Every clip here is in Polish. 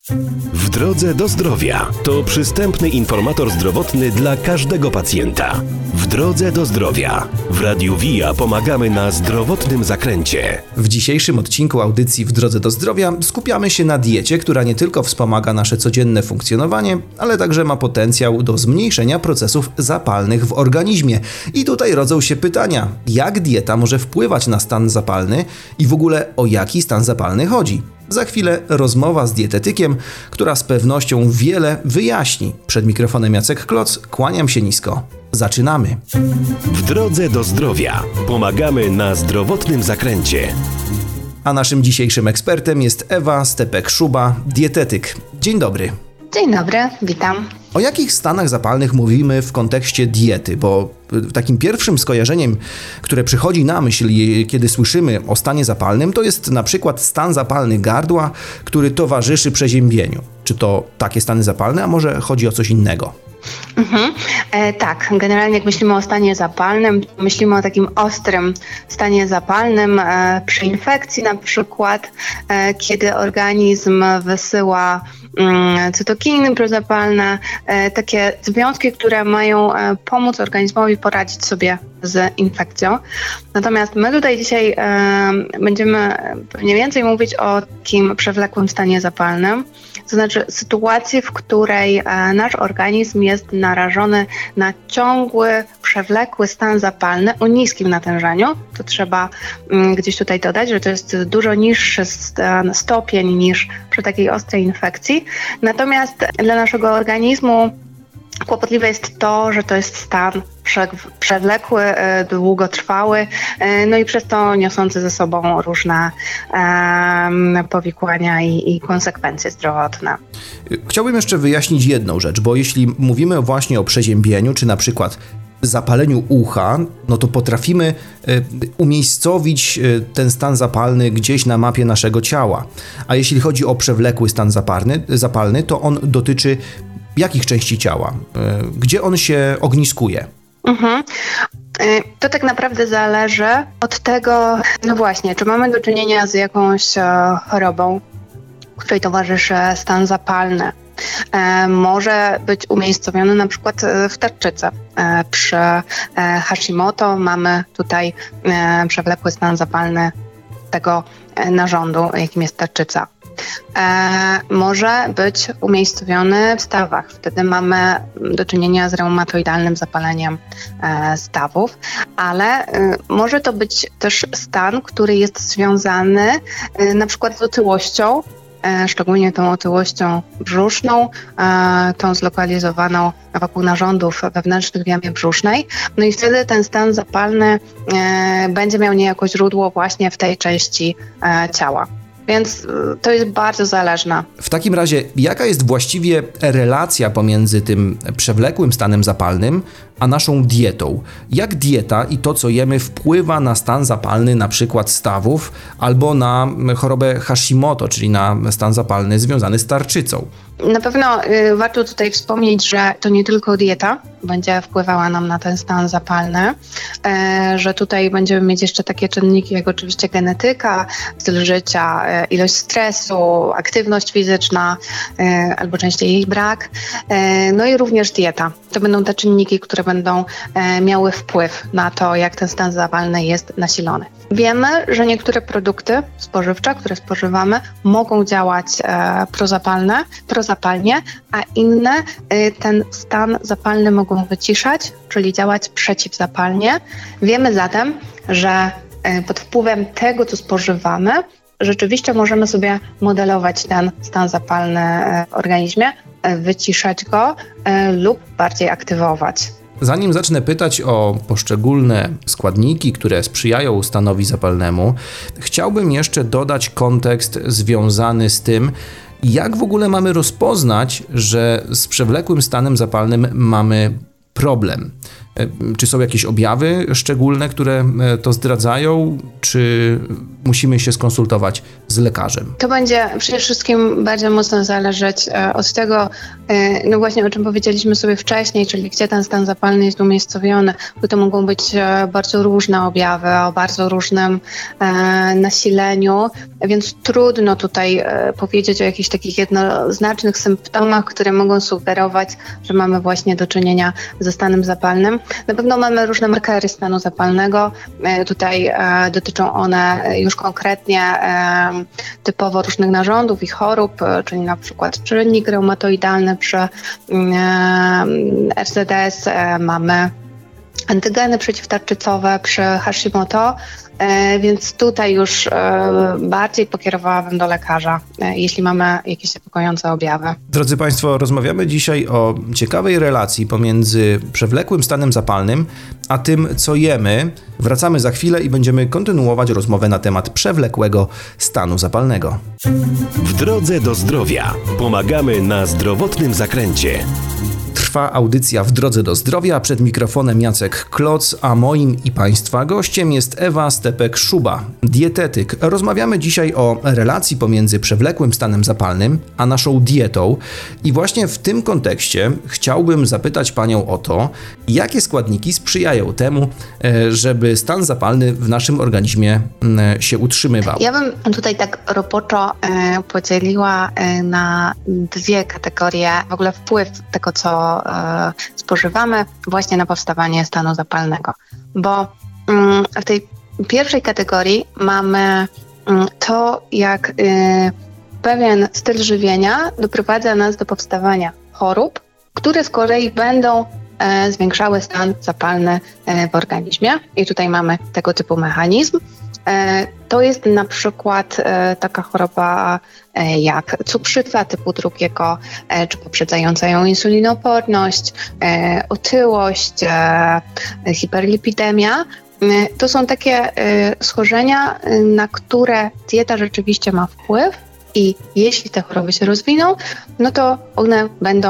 W drodze do zdrowia to przystępny informator zdrowotny dla każdego pacjenta. W drodze do zdrowia w Radiu VIA pomagamy na zdrowotnym zakręcie. W dzisiejszym odcinku audycji W drodze do zdrowia skupiamy się na diecie, która nie tylko wspomaga nasze codzienne funkcjonowanie, ale także ma potencjał do zmniejszenia procesów zapalnych w organizmie. I tutaj rodzą się pytania, jak dieta może wpływać na stan zapalny i w ogóle o jaki stan zapalny chodzi. Za chwilę rozmowa z dietetykiem, która z pewnością wiele wyjaśni. Przed mikrofonem Jacek Kloc, kłaniam się nisko. Zaczynamy. W drodze do zdrowia pomagamy na zdrowotnym zakręcie. A naszym dzisiejszym ekspertem jest Ewa Stepek-Szuba, dietetyk. Dzień dobry. Dzień dobry, witam. O jakich stanach zapalnych mówimy w kontekście diety? Bo takim pierwszym skojarzeniem, które przychodzi na myśl, kiedy słyszymy o stanie zapalnym, to jest na przykład stan zapalny gardła, który towarzyszy przeziębieniu. Czy to takie stany zapalne, a może chodzi o coś innego? Tak, generalnie jak myślimy o stanie zapalnym, myślimy o takim ostrym stanie zapalnym przy infekcji na przykład, kiedy organizm wysyła cytokiny prozapalne, takie związki, które mają pomóc organizmowi poradzić sobie z infekcją. Natomiast my tutaj dzisiaj będziemy pewnie więcej mówić o takim przewlekłym stanie zapalnym, to znaczy sytuacji, w której nasz organizm jest narażony na ciągły, przewlekły stan zapalny o niskim natężeniu. To trzeba gdzieś tutaj dodać, że to jest dużo niższy stopień niż przy takiej ostrej infekcji. Natomiast dla naszego organizmu kłopotliwe jest to, że to jest stan przewlekły, długotrwały, no i przez to niosący ze sobą różne powikłania i konsekwencje zdrowotne. Chciałbym jeszcze wyjaśnić jedną rzecz, bo jeśli mówimy właśnie o przeziębieniu, czy na przykład zapaleniu ucha, no to potrafimy umiejscowić ten stan zapalny gdzieś na mapie naszego ciała. A jeśli chodzi o przewlekły stan zapalny, to on dotyczy jakich części ciała? Gdzie on się ogniskuje? To tak naprawdę zależy od tego, no właśnie, czy mamy do czynienia z jakąś chorobą, której towarzyszy stan zapalny. Może być umiejscowiony na przykład w tarczycy. Przy Hashimoto mamy tutaj przewlekły stan zapalny tego narządu, jakim jest tarczyca. Może być umiejscowiony w stawach. Wtedy mamy do czynienia z reumatoidalnym zapaleniem stawów, ale może to być też stan, który jest związany na przykład z otyłością, szczególnie tą otyłością brzuszną, tą zlokalizowaną wokół narządów wewnętrznych w jamie brzusznej. No i wtedy ten stan zapalny będzie miał niejako źródło właśnie w tej części ciała. Więc to jest bardzo zależne. W takim razie, jaka jest właściwie relacja pomiędzy tym przewlekłym stanem zapalnym a naszą dietą? Jak dieta i to, co jemy, wpływa na stan zapalny na przykład stawów albo na chorobę Hashimoto, czyli na stan zapalny związany z tarczycą? Na pewno warto tutaj wspomnieć, że to nie tylko dieta będzie wpływała nam na ten stan zapalny, że tutaj będziemy mieć jeszcze takie czynniki jak oczywiście genetyka, styl życia, ilość stresu, aktywność fizyczna albo częściej jej brak, no i również dieta. To będą te czynniki, które będą miały wpływ na to, jak ten stan zapalny jest nasilony. Wiemy, że niektóre spożywcze, które spożywamy, mogą działać prozapalnie, a inne ten stan zapalny mogą wyciszać, czyli działać przeciwzapalnie. Wiemy zatem, że pod wpływem tego, co spożywamy, rzeczywiście możemy sobie modelować ten stan zapalny w organizmie, wyciszać go lub bardziej aktywować. Zanim zacznę pytać o poszczególne składniki, które sprzyjają stanowi zapalnemu, chciałbym jeszcze dodać kontekst związany z tym, jak w ogóle mamy rozpoznać, że z przewlekłym stanem zapalnym mamy problem. Czy są jakieś objawy szczególne, które to zdradzają, czy musimy się skonsultować z lekarzem? To będzie przede wszystkim bardzo mocno zależeć od tego, no właśnie o czym powiedzieliśmy sobie wcześniej, czyli gdzie ten stan zapalny jest umiejscowiony, bo to mogą być bardzo różne objawy o bardzo różnym nasileniu, więc trudno tutaj powiedzieć o jakichś takich jednoznacznych symptomach, które mogą sugerować, że mamy właśnie do czynienia ze stanem zapalnym. Na pewno mamy różne markery stanu zapalnego. Tutaj dotyczą one już konkretnie typowo różnych narządów i chorób, czyli na przykład czynnik reumatoidalny przy RZS, mamy antygeny przeciwtarczycowe przy Hashimoto, więc tutaj już bardziej pokierowałabym do lekarza, jeśli mamy jakieś niepokojące objawy. Drodzy Państwo, rozmawiamy dzisiaj o ciekawej relacji pomiędzy przewlekłym stanem zapalnym a tym, co jemy. Wracamy za chwilę i będziemy kontynuować rozmowę na temat przewlekłego stanu zapalnego. W drodze do zdrowia pomagamy na zdrowotnym zakręcie. Trwa audycja W drodze do zdrowia. Przed mikrofonem Jacek Kloc, a moim i Państwa gościem jest Ewa Stepek-Szuba, dietetyk. Rozmawiamy dzisiaj o relacji pomiędzy przewlekłym stanem zapalnym a naszą dietą. I właśnie w tym kontekście chciałbym zapytać Panią o to, jakie składniki sprzyjają temu, żeby stan zapalny w naszym organizmie się utrzymywał. Ja bym tutaj tak roboczo podzieliła na dwie kategorie, w ogóle wpływ tego, co spożywamy właśnie na powstawanie stanu zapalnego. Bo w tej pierwszej kategorii mamy to, jak pewien styl żywienia doprowadza nas do powstawania chorób, które z kolei będą zwiększały stan zapalny w organizmie. I tutaj mamy tego typu mechanizm. To jest na przykład taka choroba jak cukrzyca typu 2, czy poprzedzająca ją insulinooporność, otyłość, hiperlipidemia. To są takie schorzenia, na które dieta rzeczywiście ma wpływ. I jeśli te choroby się rozwiną, no to one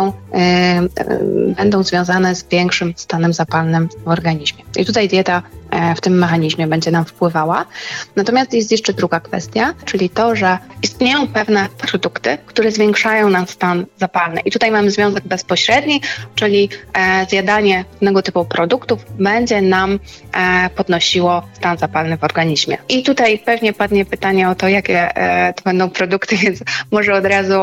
będą związane z większym stanem zapalnym w organizmie. I tutaj dieta w tym mechanizmie będzie nam wpływała. Natomiast jest jeszcze druga kwestia, czyli to, że istnieją pewne produkty, które zwiększają nam stan zapalny. I tutaj mamy związek bezpośredni, czyli zjadanie pewnego typu produktów będzie nam podnosiło stan zapalny w organizmie. I tutaj pewnie padnie pytanie o to, jakie to będą produkty, więc może od razu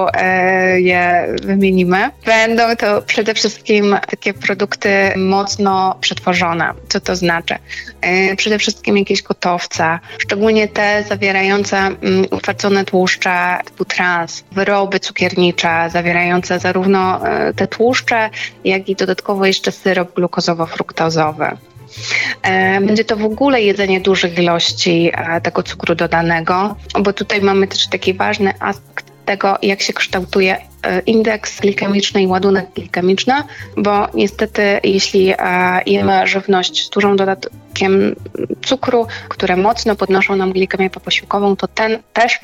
je wymienimy. Będą to przede wszystkim takie produkty mocno przetworzone. Co to znaczy? Przede wszystkim jakieś gotowce, szczególnie te zawierające utwardzone tłuszcze typu trans, wyroby cukiernicze zawierające zarówno te tłuszcze, jak i dodatkowo jeszcze syrop glukozowo-fruktozowy. Będzie to w ogóle jedzenie dużych ilości tego cukru dodanego, bo tutaj mamy też taki ważny aspekt tego, jak się kształtuje indeks glikemiczny i ładunek glikemiczny, bo niestety jeśli jemy żywność z dużym dodatkiem cukru, które mocno podnoszą nam glikemię poposiłkową, to ten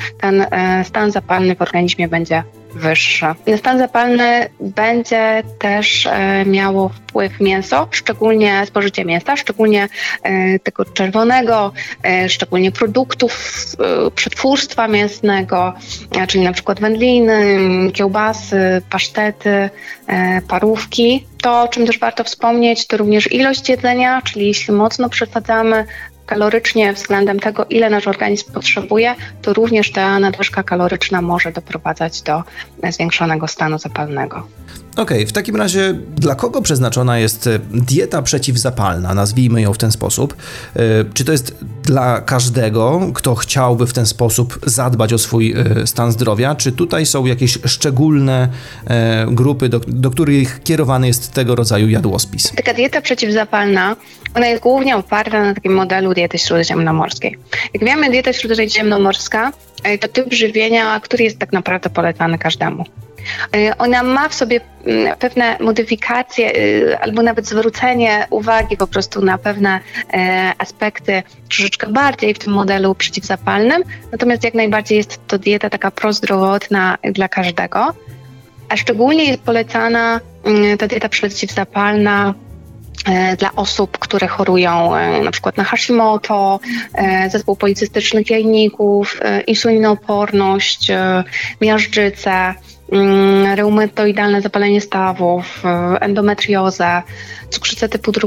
stan zapalny w organizmie będzie wyższy. Na stan zapalny będzie też miało wpływ mięso, szczególnie spożycie mięsa, szczególnie tego czerwonego, szczególnie produktów przetwórstwa mięsnego, czyli na przykład wędliny, kiełbasy, pasztety, parówki. To, o czym też warto wspomnieć, to również ilość jedzenia, czyli jeśli mocno przesadzamy kalorycznie względem tego, ile nasz organizm potrzebuje, to również ta nadwyżka kaloryczna może doprowadzać do zwiększonego stanu zapalnego. Okej, w takim razie dla kogo przeznaczona jest dieta przeciwzapalna, nazwijmy ją w ten sposób? Czy to jest dla każdego, kto chciałby w ten sposób zadbać o swój stan zdrowia? Czy tutaj są jakieś szczególne grupy, do których kierowany jest tego rodzaju jadłospis? Taka dieta przeciwzapalna, ona jest głównie oparta na takim modelu diety śródziemnomorskiej. Jak wiemy, dieta śródziemnomorska to typ żywienia, który jest tak naprawdę polecany każdemu. Ona ma w sobie pewne modyfikacje albo nawet zwrócenie uwagi po prostu na pewne aspekty troszeczkę bardziej w tym modelu przeciwzapalnym, natomiast jak najbardziej jest to dieta taka prozdrowotna dla każdego, a szczególnie jest polecana ta dieta przeciwzapalna dla osób, które chorują na przykład na Hashimoto, zespół policystycznych jajników, insulinooporność, miażdżycę, reumatoidalne zapalenie stawów, endometriozę, cukrzycę typu 2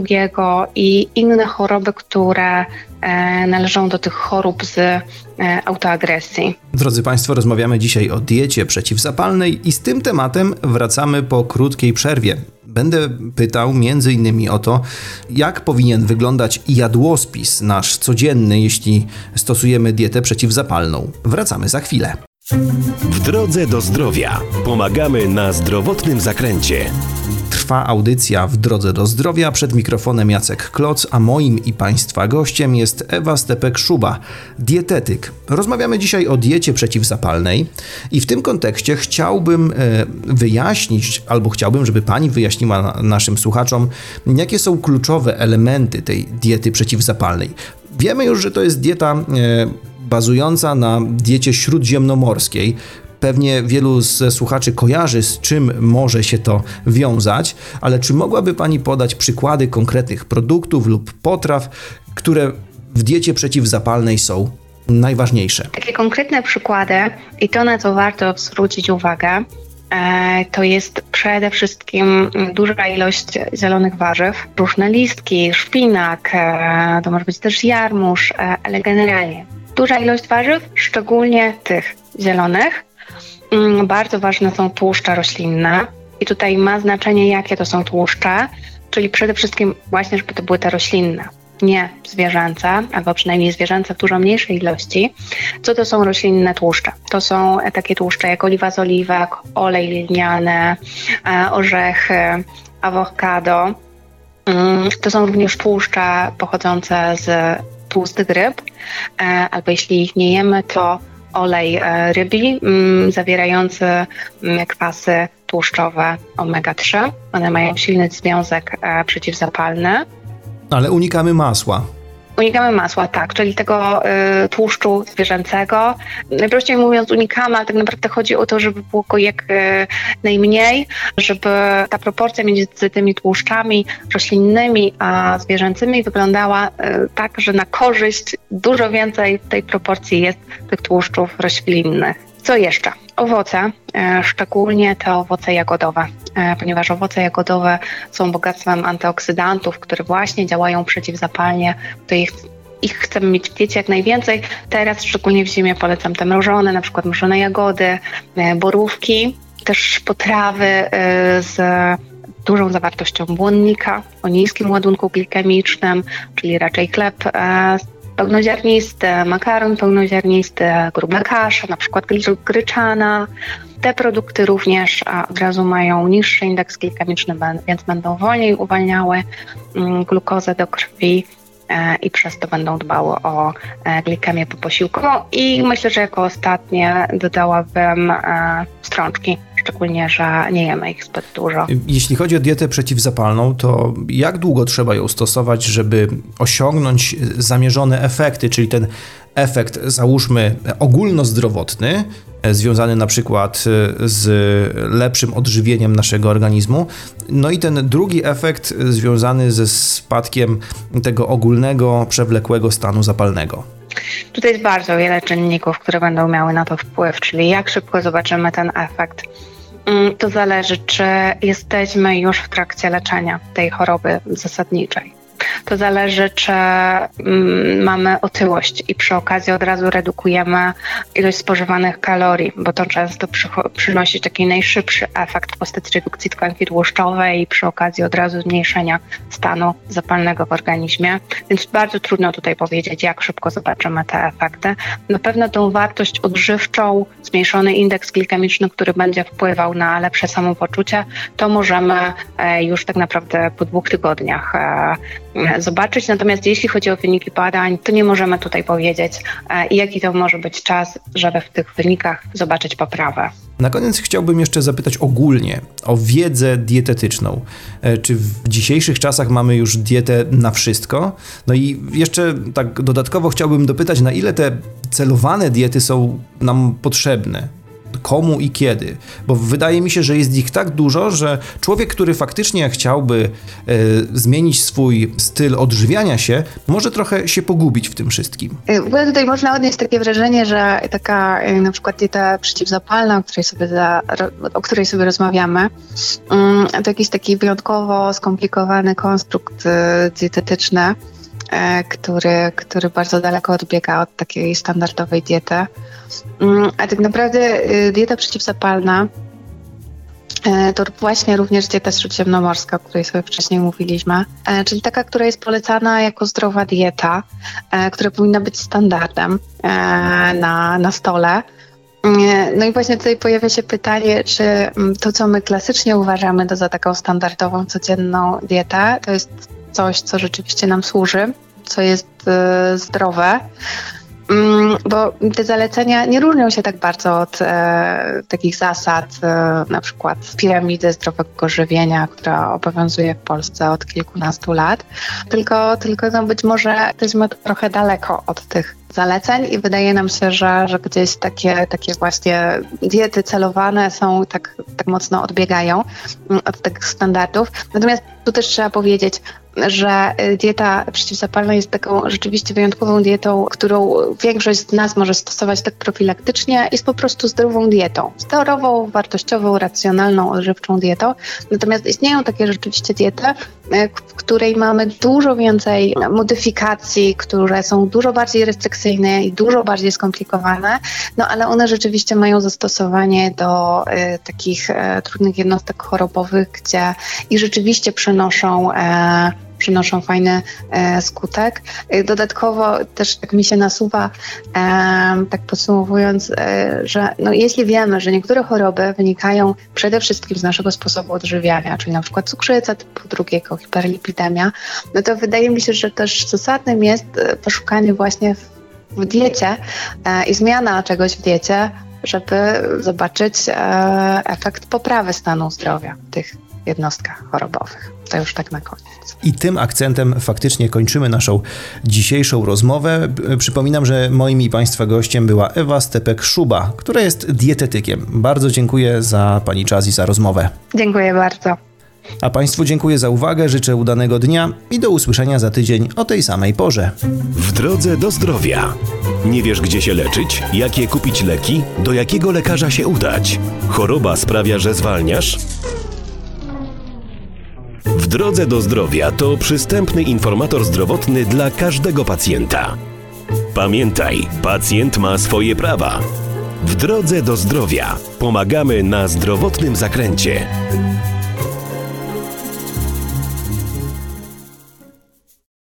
i inne choroby, które należą do tych chorób z autoagresji. Drodzy Państwo, rozmawiamy dzisiaj o diecie przeciwzapalnej i z tym tematem wracamy po krótkiej przerwie. Będę pytał m.in. o to, jak powinien wyglądać jadłospis nasz codzienny, jeśli stosujemy dietę przeciwzapalną. Wracamy za chwilę. W drodze do zdrowia pomagamy na zdrowotnym zakręcie. Trwa audycja W drodze do zdrowia. Przed mikrofonem Jacek Kloc, a moim i Państwa gościem jest Ewa Stepek-Szuba, dietetyk. Rozmawiamy dzisiaj o diecie przeciwzapalnej i w tym kontekście chciałbym wyjaśnić, albo chciałbym, żeby Pani wyjaśniła naszym słuchaczom, jakie są kluczowe elementy tej diety przeciwzapalnej. Wiemy już, że to jest dieta bazująca na diecie śródziemnomorskiej. Pewnie wielu ze słuchaczy kojarzy, z czym może się to wiązać, ale czy mogłaby Pani podać przykłady konkretnych produktów lub potraw, które w diecie przeciwzapalnej są najważniejsze? Takie konkretne przykłady i to, na co warto zwrócić uwagę, to jest przede wszystkim duża ilość zielonych warzyw, różne listki, szpinak, to może być też jarmuż, ale generalnie duża ilość warzyw, szczególnie tych zielonych. Bardzo ważne są tłuszcze roślinne i tutaj ma znaczenie, jakie to są tłuszcze, czyli przede wszystkim właśnie, żeby to były te roślinne, nie zwierzęce, albo przynajmniej zwierzęce w dużo mniejszej ilości. Co to są roślinne tłuszcze? To są takie tłuszcze jak oliwa z oliwek, olej lniany, orzechy, awokado. To są również tłuszcze pochodzące z tłustych ryb, albo jeśli ich nie jemy, to olej rybi zawierający kwasy tłuszczowe omega-3. One mają silny związek przeciwzapalny. Ale unikamy masła. Unikamy masła, tak, czyli tego tłuszczu zwierzęcego. Najprościej mówiąc unikamy, ale tak naprawdę chodzi o to, żeby było go jak najmniej, żeby ta proporcja między tymi tłuszczami roślinnymi a zwierzęcymi wyglądała tak, że na korzyść dużo więcej w tej proporcji jest tych tłuszczów roślinnych. Co jeszcze? Owoce, szczególnie te owoce jagodowe, ponieważ owoce jagodowe są bogactwem antyoksydantów, które właśnie działają przeciwzapalnie, to ich chcemy mieć w diecie jak najwięcej. Teraz, szczególnie w zimie, polecam te mrożone, na przykład mrożone jagody, borówki, też potrawy z dużą zawartością błonnika, o niskim ładunku glikemicznym, czyli raczej chleb pełnoziarnisty, makaron pełnoziarnisty, grube kasze, na przykład gryczana. Te produkty również od razu mają niższy indeks glikemiczny, więc będą wolniej uwalniały glukozę do krwi i przez to będą dbały o glikemię po posiłku. I myślę, że jako ostatnie dodałabym strączki. Szczególnie, że nie jemy ich zbyt dużo. Jeśli chodzi o dietę przeciwzapalną, to jak długo trzeba ją stosować, żeby osiągnąć zamierzone efekty, czyli ten efekt, załóżmy, ogólnozdrowotny, związany na przykład z lepszym odżywieniem naszego organizmu, no i ten drugi efekt związany ze spadkiem tego ogólnego, przewlekłego stanu zapalnego? Tutaj jest bardzo wiele czynników, które będą miały na to wpływ, czyli jak szybko zobaczymy ten efekt. To zależy, czy jesteśmy już w trakcie leczenia tej choroby zasadniczej. To zależy, czy mamy otyłość i przy okazji od razu redukujemy ilość spożywanych kalorii, bo to często przynosi taki najszybszy efekt w postaci redukcji tkanki tłuszczowej i przy okazji od razu zmniejszenia stanu zapalnego w organizmie. Więc bardzo trudno tutaj powiedzieć, jak szybko zobaczymy te efekty. Na pewno tą wartość odżywczą, zmniejszony indeks glikemiczny, który będzie wpływał na lepsze samopoczucie, to możemy już tak naprawdę po 2 tygodniach zobaczyć. Natomiast jeśli chodzi o wyniki badań, to nie możemy tutaj powiedzieć, jaki to może być czas, żeby w tych wynikach zobaczyć poprawę. Na koniec chciałbym jeszcze zapytać ogólnie o wiedzę dietetyczną. Czy w dzisiejszych czasach mamy już dietę na wszystko? No i jeszcze tak dodatkowo chciałbym dopytać, na ile te celowane diety są nam potrzebne? komu i kiedy. Bo wydaje mi się, że jest ich tak dużo, że człowiek, który faktycznie chciałby zmienić swój styl odżywiania się, może trochę się pogubić w tym wszystkim. Bo tutaj można odnieść takie wrażenie, że taka na przykład dieta przeciwzapalna, o której sobie rozmawiamy, to jakiś taki wyjątkowo skomplikowany konstrukt dietetyczny, który bardzo daleko odbiega od takiej standardowej diety. A tak naprawdę dieta przeciwzapalna to właśnie również dieta śródziemnomorska, o której sobie wcześniej mówiliśmy, czyli taka, która jest polecana jako zdrowa dieta, która powinna być standardem na stole. No i właśnie tutaj pojawia się pytanie, czy to, co my klasycznie uważamy za taką standardową, codzienną dietę, to jest coś, co rzeczywiście nam służy, co jest zdrowe. Bo te zalecenia nie różnią się tak bardzo od takich zasad, na przykład piramidy zdrowego żywienia, która obowiązuje w Polsce od kilkunastu lat, tylko no być może jesteśmy trochę daleko od tych zaleceń i wydaje nam się, że gdzieś takie właśnie diety celowane są tak mocno odbiegają od tych standardów. Natomiast tu też trzeba powiedzieć, że dieta przeciwzapalna jest taką rzeczywiście wyjątkową dietą, którą większość z nas może stosować tak profilaktycznie, jest po prostu zdrową dietą. Zdrową, wartościową, racjonalną, odżywczą dietą. Natomiast istnieją takie rzeczywiście diety, w której mamy dużo więcej modyfikacji, które są dużo bardziej restrykcyjne i dużo bardziej skomplikowane, no ale one rzeczywiście mają zastosowanie do takich trudnych jednostek chorobowych, gdzie i rzeczywiście przynoszą fajny skutek. Dodatkowo też tak mi się nasuwa, tak podsumowując, że no jeśli wiemy, że niektóre choroby wynikają przede wszystkim z naszego sposobu odżywiania, czyli na przykład cukrzyca typu 2, hiperlipidemia, no to wydaje mi się, że też zasadnym jest poszukanie właśnie w diecie i zmiana czegoś w diecie, żeby zobaczyć efekt poprawy stanu zdrowia w tych jednostkach chorobowych. To już tak na koniec. I tym akcentem faktycznie kończymy naszą dzisiejszą rozmowę. Przypominam, że moim i Państwa gościem była Ewa Stepek-Szuba, która jest dietetykiem. Bardzo dziękuję za Pani czas i za rozmowę. Dziękuję bardzo. A Państwu dziękuję za uwagę, życzę udanego dnia i do usłyszenia za tydzień o tej samej porze. W drodze do zdrowia. Nie wiesz, gdzie się leczyć? Jakie kupić leki? Do jakiego lekarza się udać? Choroba sprawia, że zwalniasz? W drodze do zdrowia to przystępny informator zdrowotny dla każdego pacjenta. Pamiętaj, pacjent ma swoje prawa. W drodze do zdrowia pomagamy na zdrowotnym zakręcie.